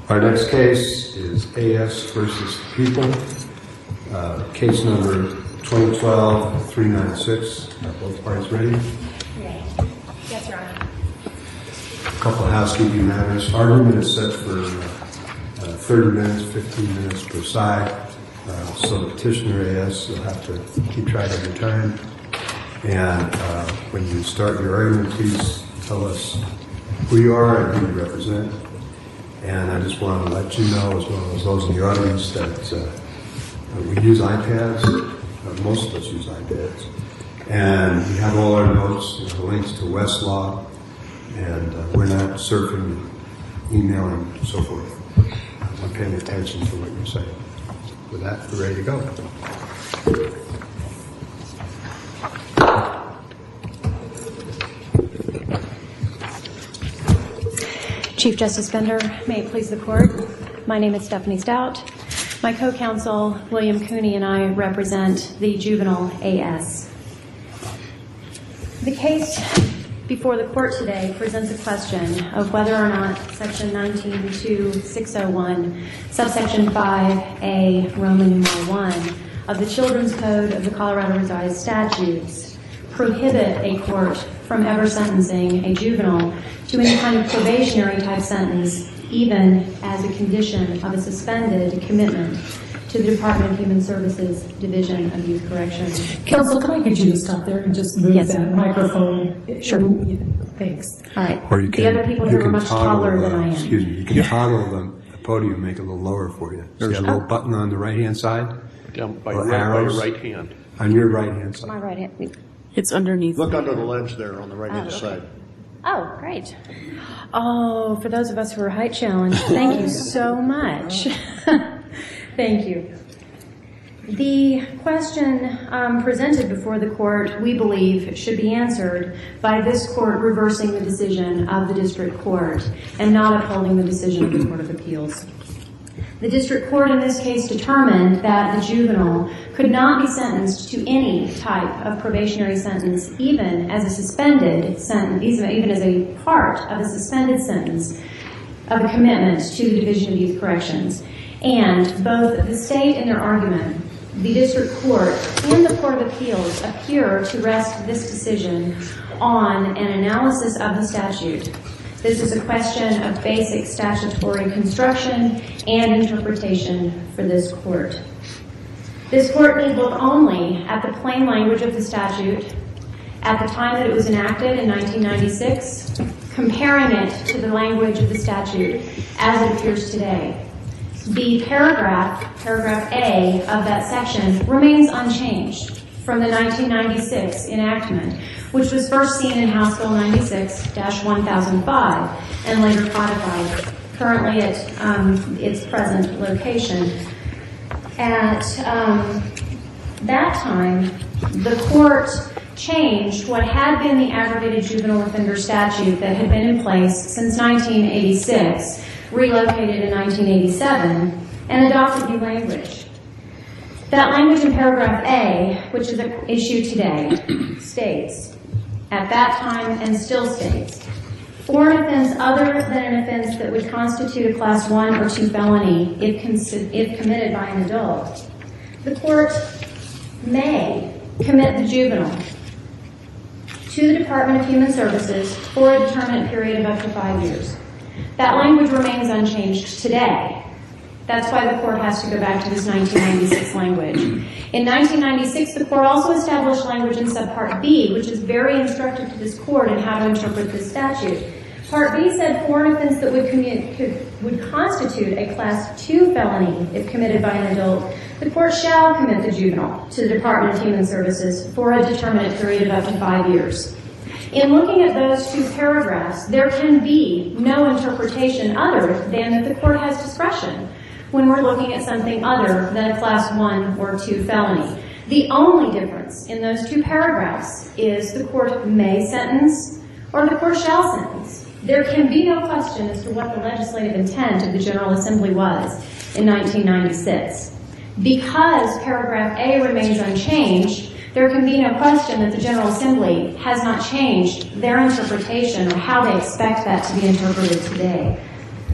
Our next case is A.S. versus People, case number 2012-396. Are both parties ready? Yes, Your Honor. A couple of housekeeping matters. Argument is set for 30 minutes, 15 minutes per side. So petitioner A.S. will have to keep track of your time. And when you start your argument, please tell us who you are and who you represent. And I just want to let you know, as well as those in the audience, that we use iPads. Most of us use iPads. And we have all our notes, the links to Westlaw, and we're not surfing, emailing, and so forth. We're paying attention to what you're saying. With that, we're ready to go. Chief Justice Bender, may it please the Court. My name is Stephanie Stout. My co-counsel, William Cooney, and I represent the juvenile A.S. The case before the Court today presents a question of whether or not Section 19-2601, subsection 5A, Roman numeral 1, of the Children's Code of the Colorado Revised Statutes prohibit a court from ever sentencing a juvenile to any kind of probationary type sentence, even as a condition of a suspended commitment to the Department of Human Services Division of Youth Corrections. Counsel, can I get you to stop there and just move that microphone? Sure. Thanks. All right. Or you the other people here are much taller than I am. Excuse me. You can toggle the podium, make it a little lower for you. There's a little button on the right-hand side. Down by your right hand. On your right-hand side. My right hand. It's underneath. Look under the ledge there on the right-hand side. Oh, great. Oh, for those of us who are height challenged, thank you so much. Thank you. The question presented before the Court, we believe, should be answered by this Court reversing the decision of the District Court and not upholding the decision of the Court of Appeals. The District Court in this case determined that the juvenile could not be sentenced to any type of probationary sentence, even as a suspended sentence, even as a part of a suspended sentence of a commitment to the Division of Youth Corrections. And both the state in their argument, the District Court, and the Court of Appeals appear to rest this decision on an analysis of the statute. This is a question of basic statutory construction and interpretation for this Court. This Court need look only at the plain language of the statute at the time that it was enacted in 1996, comparing it to the language of the statute as it appears today. The paragraph A of that section remains unchanged from the 1996 enactment, which was first seen in House Bill 96-1005 and later codified, currently at its present location. At that time, the Court changed what had been the aggravated juvenile offender statute that had been in place since 1986, relocated in 1987, and adopted new language. That language in paragraph A, which is at issue today, states, at that time and still states, for an offense other than an offense that would constitute a Class 1 or 2 felony if committed by an adult, the Court may commit the juvenile to the Department of Human Services for a determinate period of up to 5 years. That language remains unchanged today. That's why the Court has to go back to this 1996 language. In 1996, the Court also established language in Subpart B, which is very instructive to this Court in how to interpret this statute. Part B said for an offense that would constitute a Class 2 felony if committed by an adult, the Court shall commit the juvenile to the Department of Human Services for a determinate period of up to 5 years. In looking at those two paragraphs, there can be no interpretation other than that the Court has discretion when we're looking at something other than a Class 1 or 2 felony. The only difference in those two paragraphs is the Court may sentence or the Court shall sentence. There can be no question as to what the legislative intent of the General Assembly was in 1996. Because paragraph A remains unchanged, there can be no question that the General Assembly has not changed their interpretation or how they expect that to be interpreted today.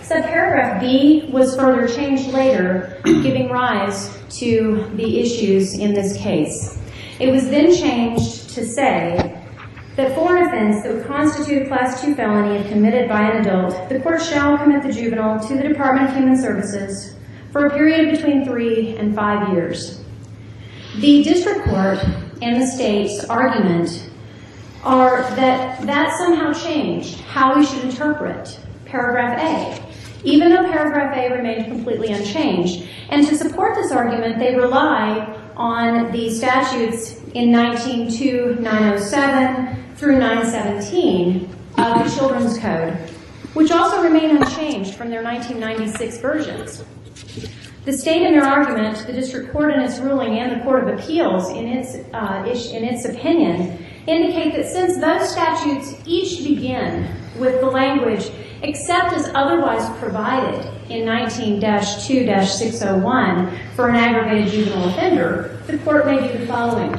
Subparagraph B was further changed later, giving rise to the issues in this case. It was then changed to say that for an offense that would constitute a Class II felony if committed by an adult, the court shall commit the juvenile to the Department of Human Services for a period of between 3 and 5 years. The district court and the state's argument are that that somehow changed how we should interpret paragraph A, even though paragraph A remained completely unchanged. And to support this argument, they rely on the statutes in 19.2.907 through 917 of the Children's Code, which also remain unchanged from their 1996 versions. The state in their argument, the district court in its ruling, and the Court of Appeals in its opinion indicate that since those statutes each begin with the language except as otherwise provided in 19-2-601 for an aggravated juvenile offender, the court may do the following.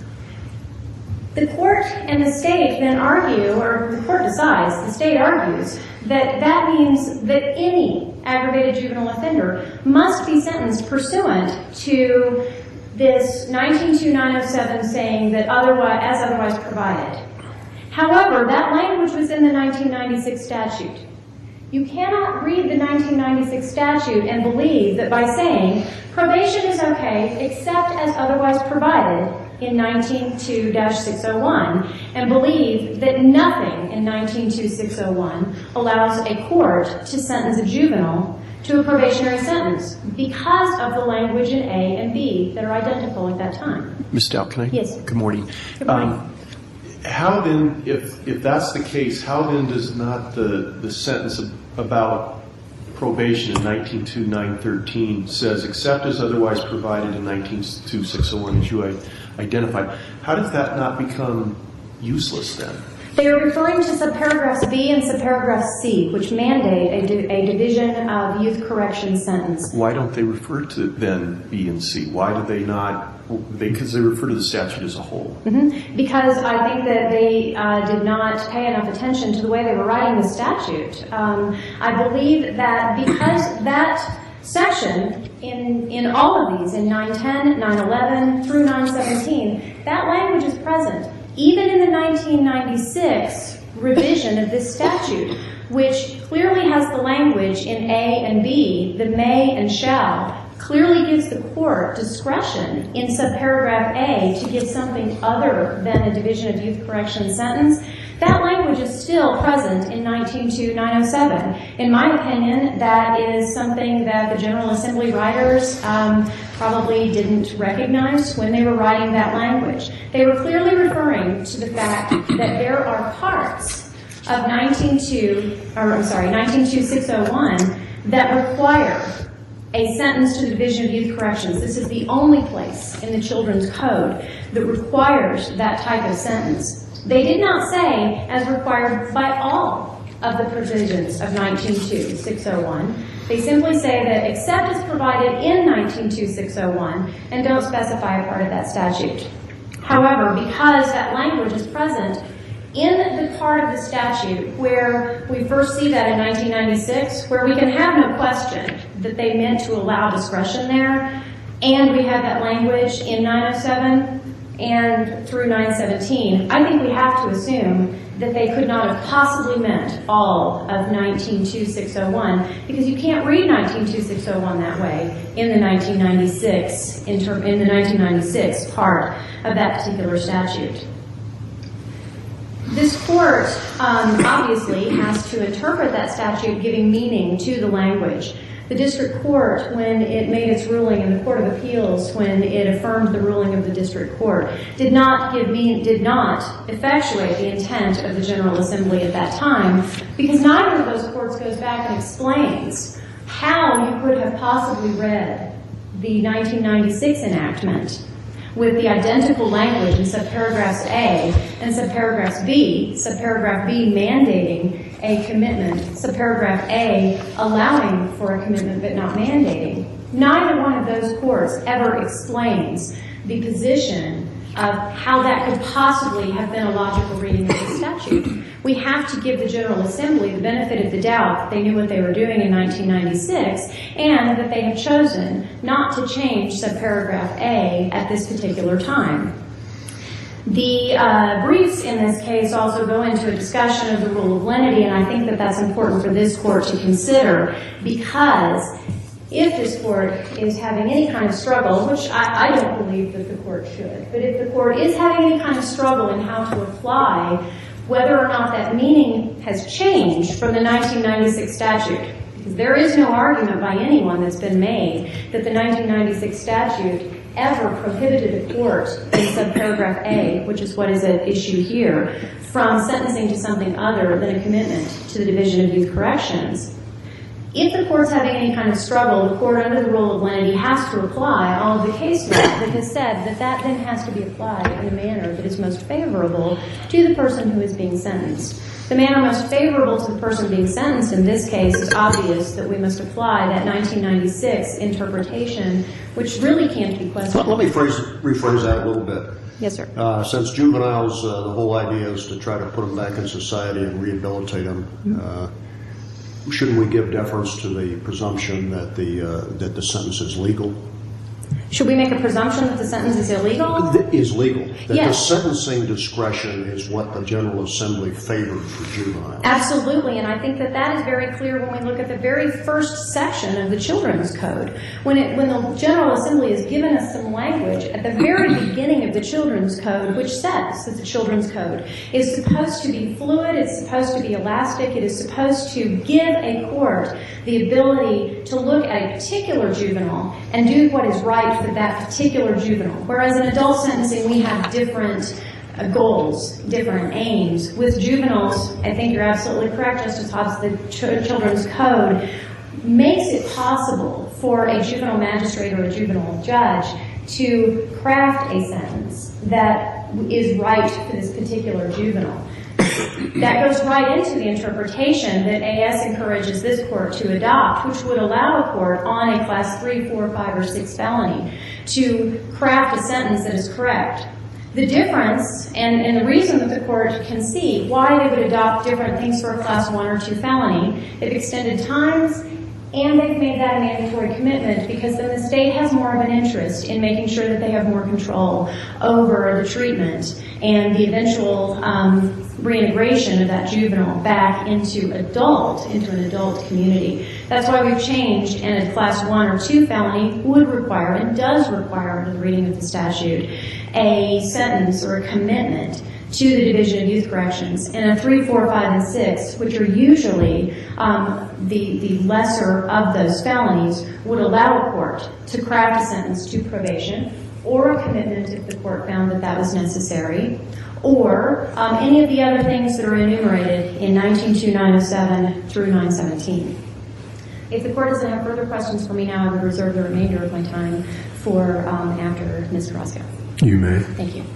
The court and the state then argue, or the court decides, the state argues, that that means that any aggravated juvenile offender must be sentenced pursuant to this 19.2.907 saying that as otherwise provided. However, that language was in the 1996 statute. You cannot read the 1996 statute and believe that by saying probation is okay except as otherwise provided in 19.2-601 and believe that nothing in 19.2-601 allows a court to sentence a juvenile to a probationary sentence because of the language in A and B that are identical at that time. Ms. Stout, can I? Yes. Good morning. Good morning. How then, if that's the case, how then does not the sentence about probation in 19.2.913 says except as otherwise provided in 19.2.601 as you identified, how does that not become useless then? They are referring to subparagraphs B and subparagraph C, which mandate a division of youth correction sentence. Why don't they refer to then B and C? Why do they not? Because they refer to the statute as a whole. Mm-hmm. Because I think that they did not pay enough attention to the way they were writing the statute. I believe that because that section in all of these, in 910, 911 through 917, that language is present. Even in the 1996 revision of this statute, which clearly has the language in A and B, the may and shall, clearly gives the court discretion in subparagraph A to give something other than a division of youth correction sentence. That language is still present in 19.2.907. In my opinion, that is something that the General Assembly writers probably didn't recognize when they were writing that language. They were clearly referring to the fact that there are parts of 19.2.601 that require a sentence to the Division of Youth Corrections. This is the only place in the Children's Code that requires that type of sentence. They did not say as required by all of the provisions of 19.2.601. They simply say that except as provided in 19.2.601 and don't specify a part of that statute. However, because that language is present in the part of the statute where we first see that in 1996, where we can have no question that they meant to allow discretion there, and we have that language in 907 and through 917, I think we have to assume that they could not have possibly meant all of 19.2.601 because you can't read 19.2.601 that way in the 1996 part of that particular statute. This court obviously has to interpret that statute giving meaning to the language. The district court, when it made its ruling, and the Court of Appeals, when it affirmed the ruling of the district court, did not effectuate the intent of the General Assembly at that time, because neither of those courts goes back and explains how you could have possibly read the 1996 enactment with the identical language in subparagraphs A and subparagraphs B, subparagraph B mandating a commitment, subparagraph A allowing for a commitment but not mandating. Neither one of those courts ever explains the position of how that could possibly have been a logical reading of the statute. We have to give the General Assembly the benefit of the doubt that they knew what they were doing in 1996 and that they had chosen not to change subparagraph A at this particular time. The briefs in this case also go into a discussion of the rule of lenity, and I think that that's important for this court to consider, because if this court is having any kind of struggle, which I don't believe that the court should, but if the court is having any kind of struggle in how to apply whether or not that meaning has changed from the 1996 statute, because there is no argument by anyone that's been made that the 1996 statute ever prohibited a court in subparagraph A, which is what is at issue here, from sentencing to something other than a commitment to the Division of Youth Corrections. If the court's having any kind of struggle, the court under the rule of lenity has to apply all of the case law that has said that that then has to be applied in a manner that is most favorable to the person who is being sentenced. The manner most favorable to the person being sentenced in this case is obvious that we must apply that 1996 interpretation, which really can't be questioned. Let me rephrase that a little bit. Yes, sir. Since juveniles, the whole idea is to try to put them back in society and rehabilitate them. Shouldn't we give deference to the presumption that the sentence is legal? Should we make a presumption that the sentence is illegal? Is legal. That Yes. the sentencing discretion is what the General Assembly favored for juveniles. Absolutely, and I think that that is very clear when we look at the very first section of the Children's Code. When the General Assembly has given us some language at the very beginning of the Children's Code, which says that the Children's Code is supposed to be fluid, it's supposed to be elastic, it is supposed to give a court the ability to look at a particular juvenile and do what is right for that particular juvenile. Whereas in adult sentencing, we have different goals, different aims. With juveniles, I think you're absolutely correct, Justice Hobbs, the Children's Code makes it possible for a juvenile magistrate or a juvenile judge to craft a sentence that is right for this particular juvenile. That goes right into the interpretation that AS encourages this court to adopt, which would allow a court on a class 3, 4, 5, or 6 felony to craft a sentence that is correct. The difference, and the reason that the court can see why they would adopt different things for a class 1 or 2 felony, they've extended times, and they've made that a mandatory commitment because then the state has more of an interest in making sure that they have more control over the treatment and the eventual reintegration of that juvenile back into an adult community. That's why we've changed, and a class 1 or 2 felony would require, and does require under the reading of the statute, a sentence or a commitment to the Division of Youth Corrections. And a 3, 4, 5, and 6, which are usually the lesser of those felonies, would allow a court to craft a sentence to probation or a commitment if the court found that that was necessary, or any of the other things that are enumerated in 19-2-907 through 917. If the court doesn't have further questions for me now, I would reserve the remainder of my time for after Ms. Carrasco. You may. Thank you.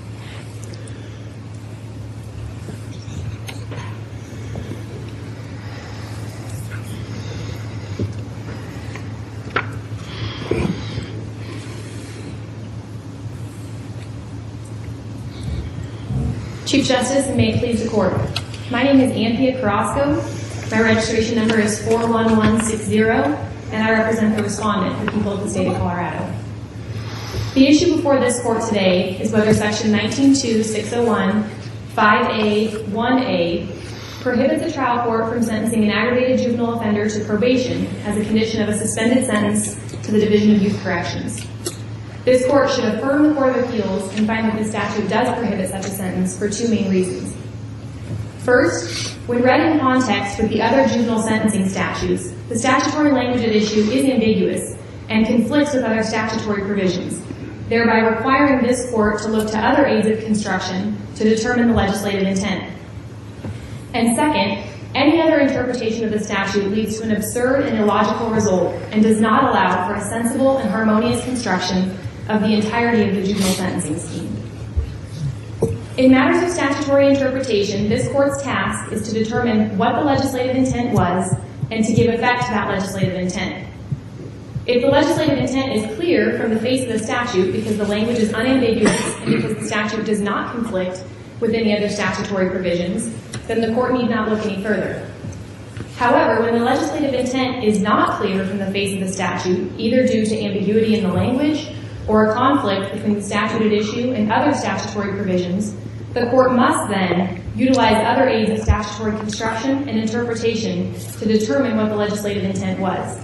Chief Justice, and may it please the Court. My name is Anthea Carrasco. My registration number is 41160, and I represent the respondent, the people of the state of Colorado. The issue before this Court today is whether Section 19-2601, 5A, 1A prohibits a trial court from sentencing an aggravated juvenile offender to probation as a condition of a suspended sentence to the Division of Youth Corrections. This Court should affirm the Court of Appeals and find that the statute does prohibit such a sentence for two main reasons. First, when read in context with the other juvenile sentencing statutes, the statutory language at issue is ambiguous and conflicts with other statutory provisions, thereby requiring this Court to look to other aids of construction to determine the legislative intent. And second, any other interpretation of the statute leads to an absurd and illogical result and does not allow for a sensible and harmonious construction of the entirety of the juvenile sentencing scheme. In matters of statutory interpretation, this Court's task is to determine what the legislative intent was and to give effect to that legislative intent. If the legislative intent is clear from the face of the statute because the language is unambiguous and because the statute does not conflict with any other statutory provisions, then the court need not look any further. However, when the legislative intent is not clear from the face of the statute, either due to ambiguity in the language or a conflict between the statute at issue and other statutory provisions, the court must then utilize other aids of statutory construction and interpretation to determine what the legislative intent was.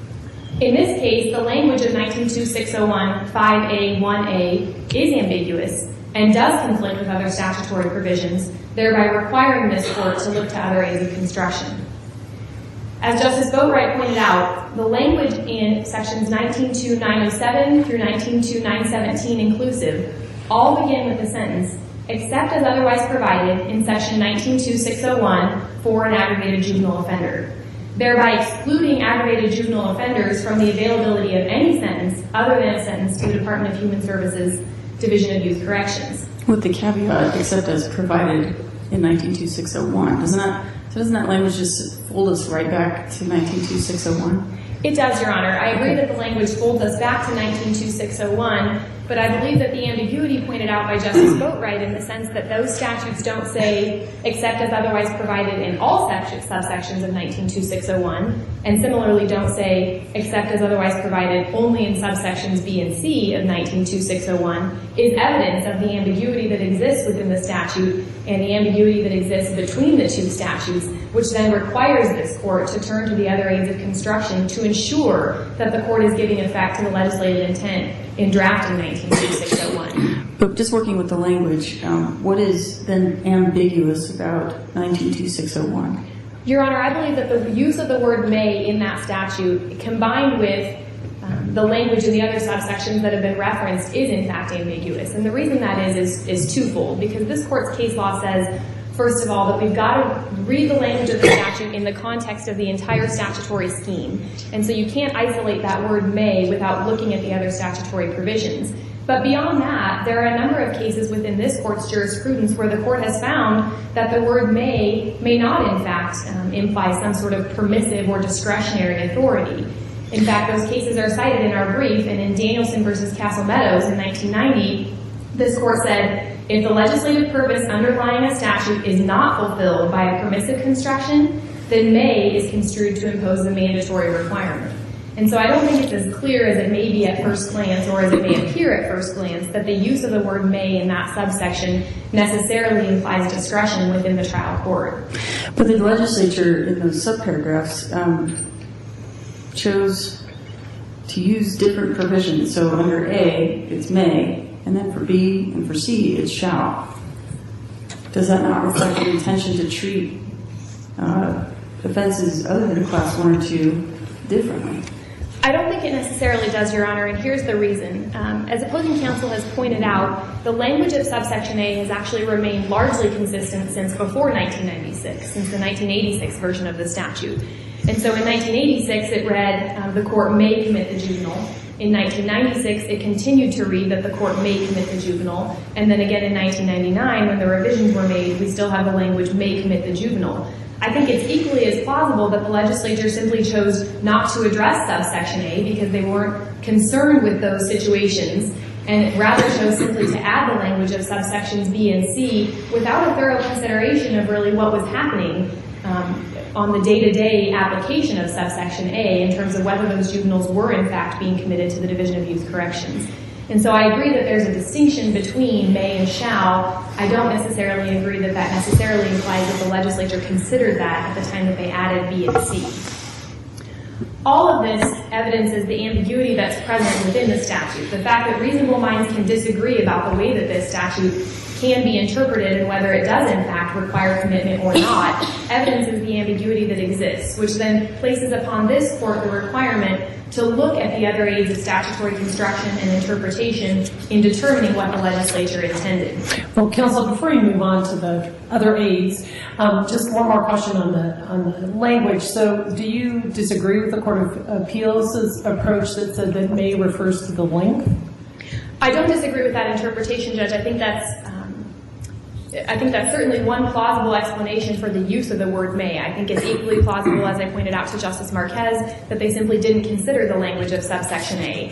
In this case, the language of 192601 5A1A is ambiguous and does conflict with other statutory provisions, thereby requiring this court to look to other aids of construction. As Justice Boatwright pointed out, the language in sections 192907 through 192917 inclusive all begin with the sentence, except as otherwise provided in section 192601 for an aggravated juvenile offender, thereby excluding aggravated juvenile offenders from the availability of any sentence other than a sentence to the Department of Human Services Division of Youth Corrections. With the caveat, except as provided in 192601. Doesn't that language just fold us right back to 192601? It does, Your Honor. I agree that the language folds us back to 192601, but I believe that the ambiguity pointed out by Justice Boatwright in the sense that those statutes don't say except as otherwise provided in all subsections of 192601, and similarly don't say except as otherwise provided only in subsections B and C of 192601, is evidence of the ambiguity that exists within the statute and the ambiguity that exists between the two statutes, which then requires this court to turn to the other aids of construction to ensure that the court is giving effect to the legislative intent in drafting 192601. But just working with the language, what is then ambiguous about 192601? Your Honor, I believe that the use of the word may in that statute, combined with the language in the other subsections that have been referenced, is in fact ambiguous. And the reason that is twofold, because this court's case law says, first of all, that we've got to read the language of the statute in the context of the entire statutory scheme. And so you can't isolate that word may without looking at the other statutory provisions. But beyond that, there are a number of cases within this court's jurisprudence where the court has found that the word may not in fact imply some sort of permissive or discretionary authority. In fact, those cases are cited in our brief, and in Danielson versus Castle Meadows in 1990, this court said, if the legislative purpose underlying a statute is not fulfilled by a permissive construction, then may is construed to impose the mandatory requirement. And so I don't think it's as clear as it may be at first glance, or as it may appear at first glance, that the use of the word may in that subsection necessarily implies discretion within the trial court. But the legislature in those subparagraphs chose to use different provisions. So under A, it's may, and then for B and for C, it's shall. Does that not reflect the intention to treat offenses other than class 1 or 2 differently? I don't think it necessarily does, Your Honor, and here's the reason. As opposing counsel has pointed out, the language of subsection A has actually remained largely consistent since before 1996, since the 1986 version of the statute. And so in 1986, it read, the court may commit the juvenile. In 1996, it continued to read that the court may commit the juvenile. And then again in 1999, when the revisions were made, we still have the language may commit the juvenile. I think it's equally as plausible that the legislature simply chose not to address subsection A because they weren't concerned with those situations, and rather chose simply to add the language of subsections B and C without a thorough consideration of really what was happening on the day-to-day application of subsection A in terms of whether those juveniles were in fact being committed to the Division of Youth Corrections. And so I agree that there's a distinction between may and shall. I don't necessarily agree that that necessarily implies that the legislature considered that at the time that they added B and C. All of this evidences the ambiguity that's present within the statute. The fact that reasonable minds can disagree about the way that this statute can be interpreted and whether it does in fact require commitment or not evidences the ambiguity that exists, which then places upon this court the requirement to look at the other aids of statutory construction and interpretation in determining what the legislature intended. Well, counsel, before you move on to the other aids, just one more question on the language. So do you disagree with the Court of Appeals' approach that said that may refers to the length? I don't disagree with that interpretation, Judge. I think that's I think that's certainly one plausible explanation for the use of the word may. I think it's equally plausible, as I pointed out to Justice Marquez, that they simply didn't consider the language of subsection A.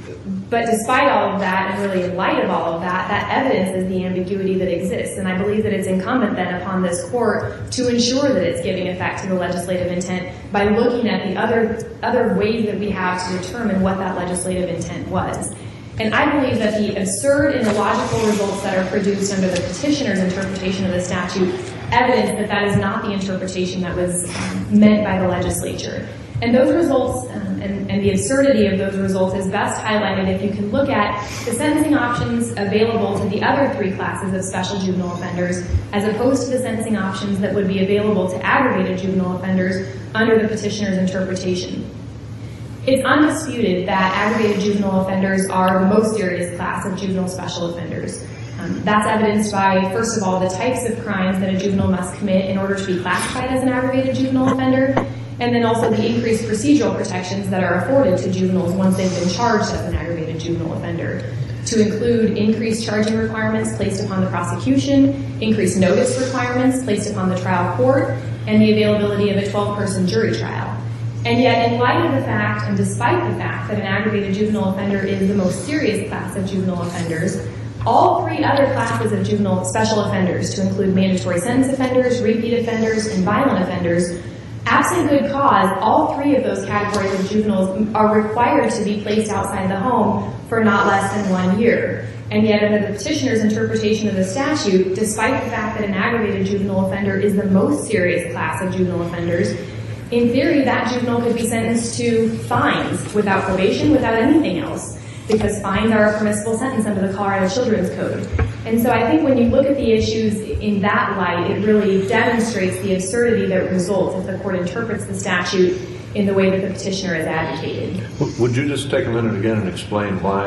But despite all of that, and really in light of all of that, that evidences the ambiguity that exists. And I believe that it's incumbent then upon this court to ensure that it's giving effect to the legislative intent by looking at the other ways that we have to determine what that legislative intent was. And I believe that the absurd and illogical results that are produced under the petitioner's interpretation of the statute evidence that that is not the interpretation that was meant by the legislature. And those results, and the absurdity of those results is best highlighted if you can look at the sentencing options available to the other three classes of special juvenile offenders, as opposed to the sentencing options that would be available to aggravated juvenile offenders under the petitioner's interpretation. It's undisputed that aggravated juvenile offenders are the most serious class of juvenile special offenders. That's evidenced by, first of all, the types of crimes that a juvenile must commit in order to be classified as an aggravated juvenile offender, and then also the increased procedural protections that are afforded to juveniles once they've been charged as an aggravated juvenile offender, to include increased charging requirements placed upon the prosecution, increased notice requirements placed upon the trial court, and the availability of a 12-person jury trial. And yet, in light of the fact, and despite the fact that an aggravated juvenile offender is the most serious class of juvenile offenders, all three other classes of juvenile special offenders, to include mandatory sentence offenders, repeat offenders, and violent offenders, absent good cause, all three of those categories of juveniles are required to be placed outside the home for not less than 1 year. And yet, under the petitioner's interpretation of the statute, despite the fact that an aggravated juvenile offender is the most serious class of juvenile offenders, in theory, that juvenile could be sentenced to fines without probation, without anything else, because fines are a permissible sentence under the Colorado Children's Code. And so I think when you look at the issues in that light, it really demonstrates the absurdity that results if the court interprets the statute in the way that the petitioner has advocated. Would you just take a minute again and explain why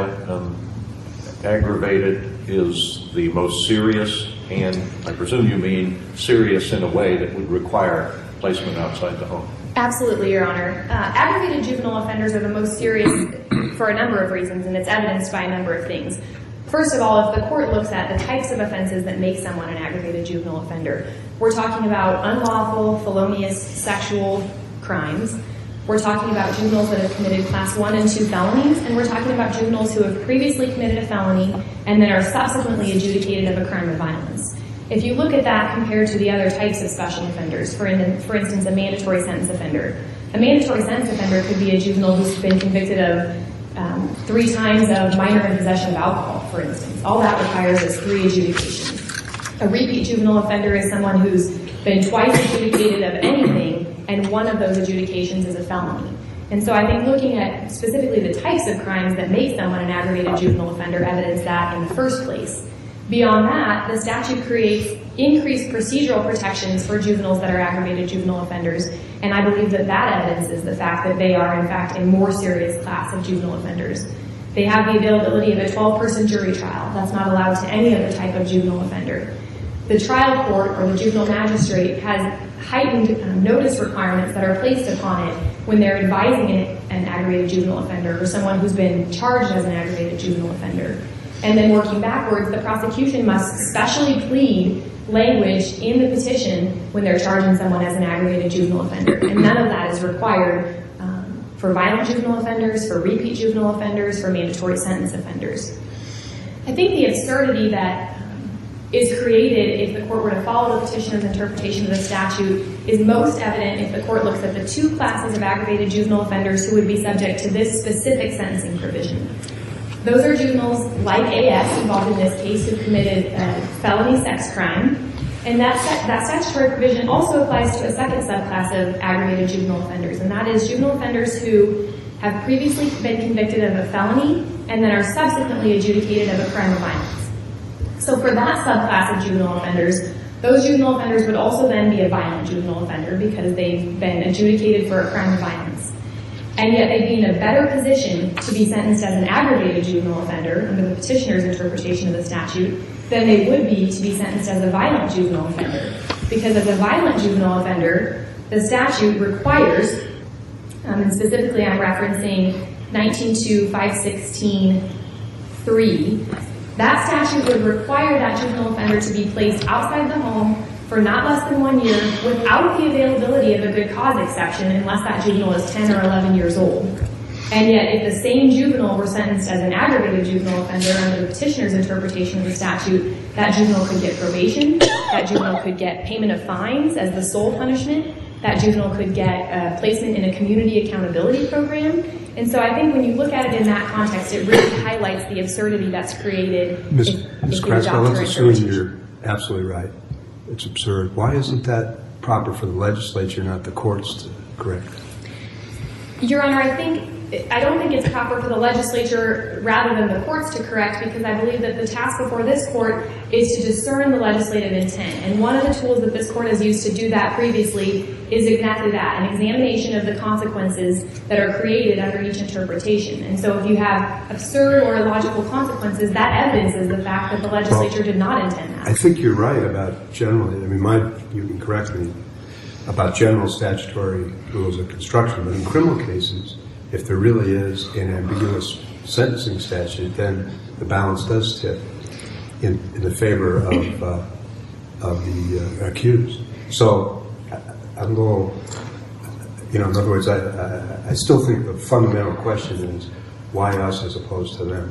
aggravated is the most serious, and I presume you mean serious in a way that would require placement outside the home? Absolutely, Your Honor. Aggravated juvenile offenders are the most serious for a number of reasons, and it's evidenced by a number of things. First of all, if the court looks at the types of offenses that make someone an aggravated juvenile offender, we're talking about unlawful, felonious, sexual crimes. We're talking about juveniles that have committed Class 1 and 2 felonies, and we're talking about juveniles who have previously committed a felony and then are subsequently adjudicated of a crime of violence. If you look at that compared to the other types of special offenders, for instance, a mandatory sentence offender. A mandatory sentence offender could be a juvenile who's been convicted of 3 times of minor in possession of alcohol, for instance. All that requires is 3 adjudications. A repeat juvenile offender is someone who's been twice adjudicated of anything, and one of those adjudications is a felony. And so I think looking at specifically the types of crimes that make someone an aggravated juvenile offender evidence that in the first place. Beyond that, the statute creates increased procedural protections for juveniles that are aggravated juvenile offenders, and I believe that that evidences the fact that they are, in fact, a more serious class of juvenile offenders. They have the availability of a 12-person jury trial. That's not allowed to any other type of juvenile offender. The trial court or the juvenile magistrate has heightened notice requirements that are placed upon it when they're advising an aggravated juvenile offender or someone who's been charged as an aggravated juvenile offender. And then working backwards, the prosecution must specially plead language in the petition when they're charging someone as an aggravated juvenile offender. And none of that is required for violent juvenile offenders, for repeat juvenile offenders, for mandatory sentence offenders. I think the absurdity that is created if the court were to follow the petitioner's interpretation of the statute is most evident if the court looks at the 2 classes of aggravated juvenile offenders who would be subject to this specific sentencing provision. Those are juveniles like AS involved in this case who committed a felony sex crime. And that statutory provision also applies to a second subclass of aggravated juvenile offenders, and that is juvenile offenders who have previously been convicted of a felony and then are subsequently adjudicated of a crime of violence. So for that subclass of juvenile offenders, those juvenile offenders would also then be a violent juvenile offender because they've been adjudicated for a crime of violence. And yet they'd be in a better position to be sentenced as an aggravated juvenile offender under the petitioner's interpretation of the statute than they would be to be sentenced as a violent juvenile offender. Because as a violent juvenile offender, the statute requires, and specifically I'm referencing 19.2.516.3, That statute would require that juvenile offender to be placed outside the home for not less than 1 year without the availability of a good cause exception unless that juvenile is 10 or 11 years old. And yet, if the same juvenile were sentenced as an aggravated juvenile offender under the petitioner's interpretation of the statute, that juvenile could get probation, that juvenile could get payment of fines as the sole punishment, that juvenile could get placement in a community accountability program. And so I think when you look at it in that context, it really highlights the absurdity that's created. Ms. if you Krasko, adopt her let's assume interpretation. you're absolutely right. It's absurd. Why isn't that proper for the legislature, not the courts, to correct? Your Honor, I don't think it's proper for the legislature rather than the courts to correct, because I believe that the task before this court is to discern the legislative intent. And one of the tools that this court has used to do that previously is exactly that, an examination of the consequences that are created under each interpretation. And so if you have absurd or illogical consequences, that evidences the fact that the legislature did not intend that. I think you're right about generally, you can correct me, about general statutory rules of construction, but in criminal cases, if there really is an ambiguous sentencing statute, then the balance does tip in the favor of the accused. So I'm going, in other words, I still think the fundamental question is why us as opposed to them.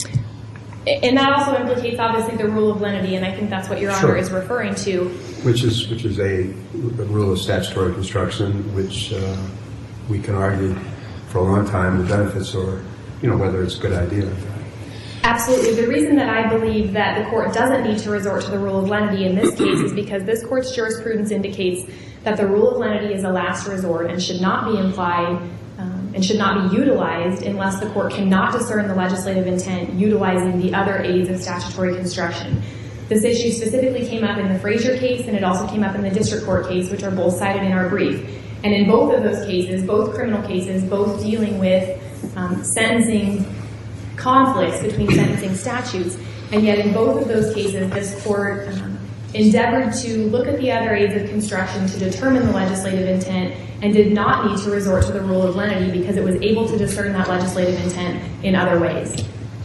And that also implicates, obviously, the rule of lenity, and I think that's what Your Honor is referring to. Which is a rule of statutory construction, which we can argue for a long time the benefits or, whether it's a good idea or not. Absolutely. The reason that I believe that the court doesn't need to resort to the rule of lenity in this case is because this court's jurisprudence indicates that the rule of lenity is a last resort and should not be implied and should not be utilized unless the court cannot discern the legislative intent utilizing the other aids of statutory construction. This issue specifically came up in the Frazier case, and it also came up in the district court case, which are both cited in our brief. And in both of those cases, both criminal cases, both dealing with sentencing conflicts between sentencing statutes, and yet in both of those cases, this court endeavored to look at the other aids of construction to determine the legislative intent and did not need to resort to the rule of lenity because it was able to discern that legislative intent in other ways.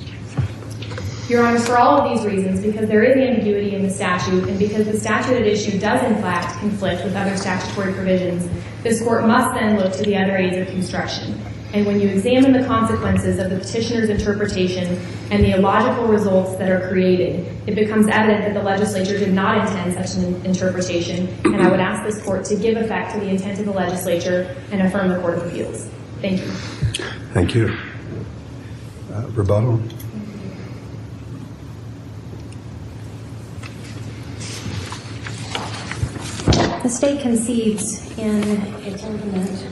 Your Honor, for all of these reasons, because there is ambiguity in the statute and because the statute at issue does in fact conflict with other statutory provisions, this court must then look to the other aids of construction. And when you examine the consequences of the petitioner's interpretation and the illogical results that are created, it becomes evident that the legislature did not intend such an interpretation, and I would ask this court to give effect to the intent of the legislature and affirm the Court of Appeals. Thank you. Thank you. Rebuttal? The state concedes in its argument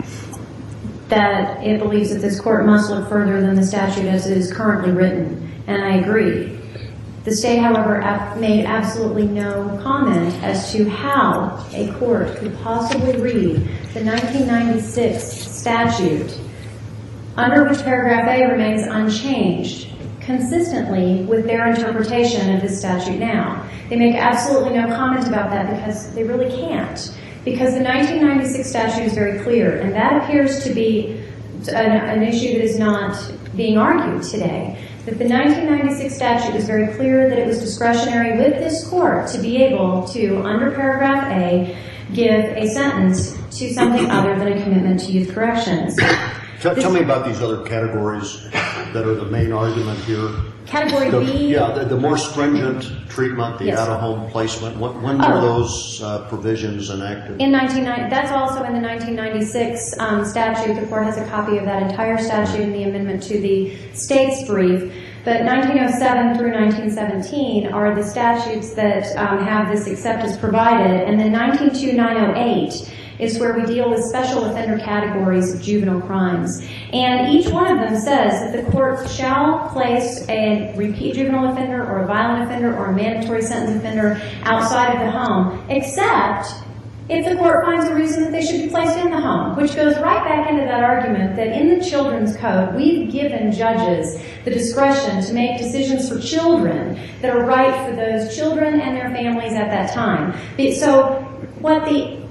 that it believes that this court must look further than the statute as it is currently written, and I agree. The state, however, made absolutely no comment as to how a court could possibly read the 1996 statute, under which paragraph A remains unchanged, consistently with their interpretation of this statute now. They make absolutely no comment about that because they really can't. Because the 1996 statute is very clear, and that appears to be an issue that is not being argued today. That the 1996 statute is very clear that it was discretionary with this court to be able to, under paragraph A, give a sentence to something other than a commitment to youth corrections. Tell me about these other categories that are the main argument here. Category B? Yeah, the more stringent treatment, the Yes. out-of-home placement. When were those provisions enacted? That's also in the 1996 statute. The court has a copy of that entire statute in the amendment to the state's brief. But 1907 through 1917 are the statutes that have this except as provided. And then 192908 is where we deal with special offender categories of juvenile crimes. And each one of them says that the court shall place a repeat juvenile offender or a violent offender or a mandatory sentence offender outside of the home, except if the court finds a reason that they should be placed in the home, which goes right back into that argument that in the Children's Code, we've given judges the discretion to make decisions for children that are right for those children and their families at that time. So what the aggravated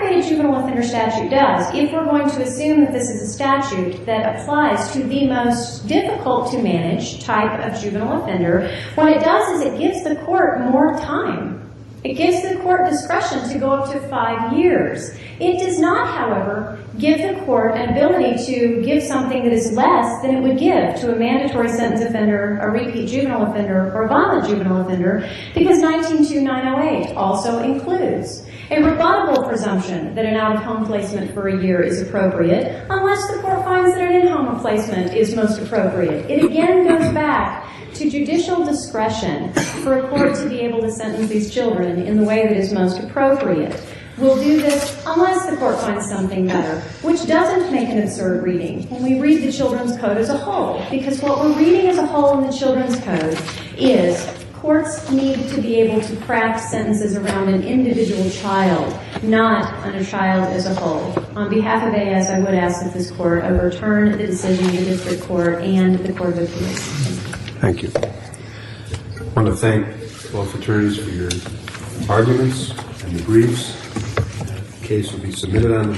aggravated juvenile offender statute does, if we're going to assume that this is a statute that applies to the most difficult to manage type of juvenile offender, what it does is it gives the court more time. It gives the court discretion to go up to 5 years. It does not, however, give the court an ability to give something that is less than it would give to a mandatory sentence offender, a repeat juvenile offender, or a violent juvenile offender, because 192908 also includes a rebuttable presumption that an out-of-home placement for a year is appropriate, unless the court finds that an in-home placement is most appropriate. It again goes back to judicial discretion for a court to be able to sentence these children in the way that is most appropriate. We'll do this unless the court finds something better, which doesn't make an absurd reading when we read the Children's Code as a whole, because what we're reading as a whole in the Children's Code is courts need to be able to craft sentences around an individual child, not on a child as a whole. On behalf of AS, I would ask that this court overturn the decision of the district court and the Court of Appeals. Thank you. I want to thank both attorneys for your arguments and the briefs. The case will be submitted on the